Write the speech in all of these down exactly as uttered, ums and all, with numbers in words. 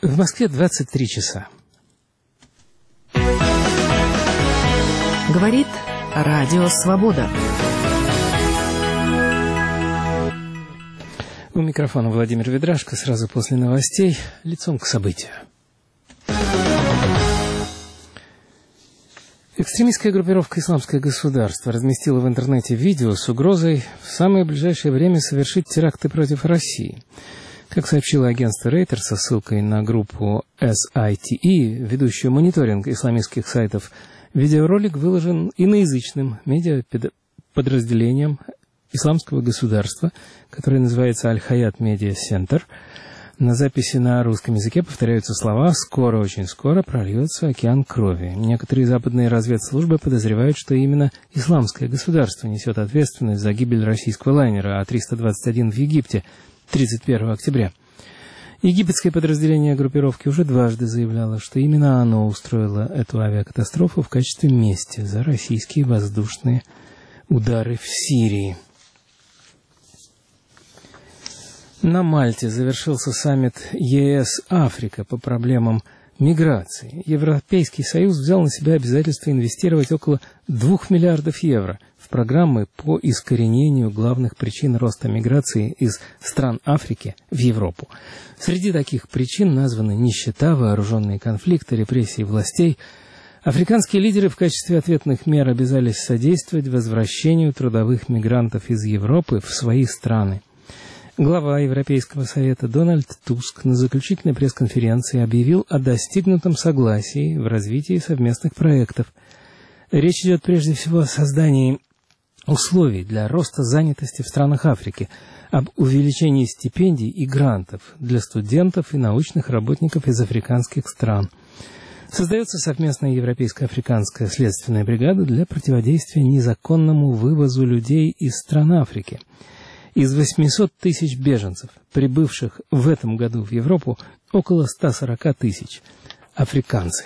В Москве двадцать три часа. Говорит Радио Свобода. У микрофона Владимир Ведрашко. Сразу после новостей лицом к событию. Экстремистская группировка «Исламское государство» разместила в интернете видео с угрозой в самое ближайшее время совершить теракты против России. Как сообщило агентство Рейтер со ссылкой на группу эс ай ти и, ведущую мониторинг исламистских сайтов, видеоролик выложен иноязычным медиаподразделением Исламского государства, которое называется Аль-Хаят Медиа Центр. На записи на русском языке повторяются слова «скоро, очень скоро прольется океан крови». Некоторые западные разведслужбы подозревают, что именно Исламское государство несет ответственность за гибель российского лайнера А триста двадцать один в Египте тридцать первого октября. Египетское подразделение группировки уже дважды заявляло, что именно оно устроило эту авиакатастрофу в качестве мести за российские воздушные удары в Сирии. На Мальте завершился саммит е эс-Африка по проблемам миграции. Европейский Союз взял на себя обязательство инвестировать около двух миллиардов евро в программы по искоренению главных причин роста миграции из стран Африки в Европу. Среди таких причин названы нищета, вооруженные конфликты, репрессии властей. Африканские лидеры в качестве ответных мер обязались содействовать возвращению трудовых мигрантов из Европы в свои страны. Глава Европейского совета Дональд Туск на заключительной пресс-конференции объявил о достигнутом согласии в развитии совместных проектов. Речь идет прежде всего о создании условий для роста занятости в странах Африки, об увеличении стипендий и грантов для студентов и научных работников из африканских стран. Создается совместная европейско-африканская следственная бригада для противодействия незаконному вывозу людей из стран Африки. Из восьмисот тысяч беженцев, прибывших в этом году в Европу, около ста сорока тысяч – африканцы.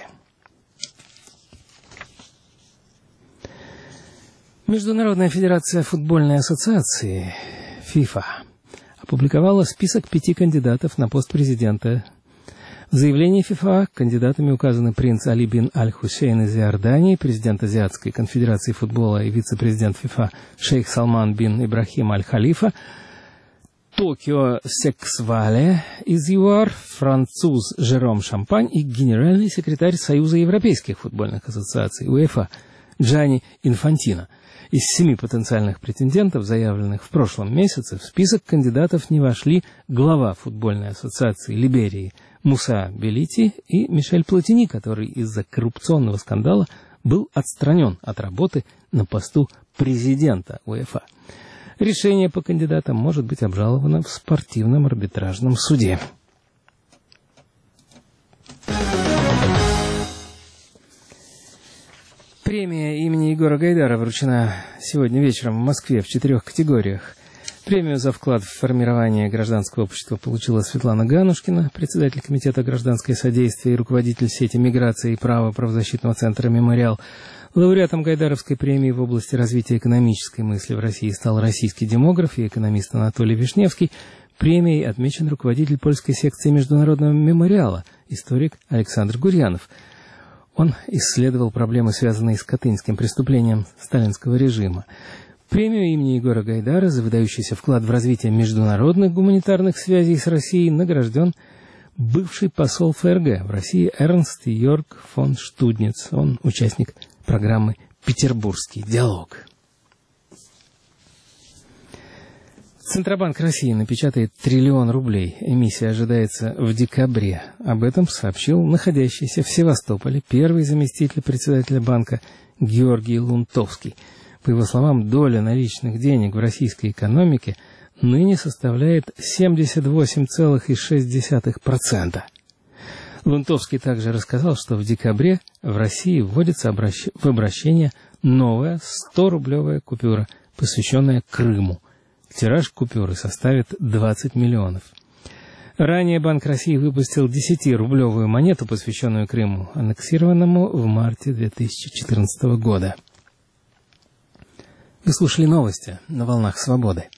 Международная федерация футбольной ассоциации ФИФА опубликовала список пяти кандидатов на пост президента. В заявлении ФИФА кандидатами указаны принц Али бин Аль-Хусейн из Иордании, президент Азиатской конфедерации футбола и вице-президент ФИФА шейх Салман бин Ибрахим Аль-Халифа, Токио Сексвале из ЮАР, француз Жером Шампань и генеральный секретарь Союза европейских футбольных ассоциаций УЕФА Джанни Инфантино. Из семи потенциальных претендентов, заявленных в прошлом месяце, в список кандидатов не вошли глава футбольной ассоциации Либерии Муса Белити и Мишель Платини, который из-за коррупционного скандала был отстранен от работы на посту президента УЕФА. Решение по кандидатам может быть обжаловано в спортивном арбитражном суде. Премия имени Егора Гайдара вручена сегодня вечером в Москве в четырех категориях. Премию за вклад в формирование гражданского общества получила Светлана Ганушкина, председатель комитета «Гражданское содействие» и руководитель сети миграции и права правозащитного центра «Мемориал». Лауреатом Гайдаровской премии в области развития экономической мысли в России стал российский демограф и экономист Анатолий Вишневский. Премией отмечен руководитель польской секции Международного мемориала, историк Александр Гурьянов. Он исследовал проблемы, связанные с катынским преступлением сталинского режима. Премию имени Егора Гайдара за выдающийся вклад в развитие международных гуманитарных связей с Россией награжден бывший посол ФРГ в России Эрнст Йорг фон Штудниц. Он участник программы «Петербургский диалог». Центробанк России напечатает триллион рублей. Эмиссия ожидается в декабре. Об этом сообщил находящийся в Севастополе первый заместитель председателя банка Георгий Лунтовский. По его словам, доля наличных денег в российской экономике ныне составляет семьдесят восемь целых шесть десятых процента. Лунтовский также рассказал, что в декабре в России вводится обращ... в обращение новая сто-рублевая купюра, посвященная Крыму. Тираж купюры составит двадцать миллионов. Ранее Банк России выпустил десятирублевую монету, посвященную Крыму, аннексированному в марте две тысячи четырнадцатого года. Вы слушали новости на волнах Свободы.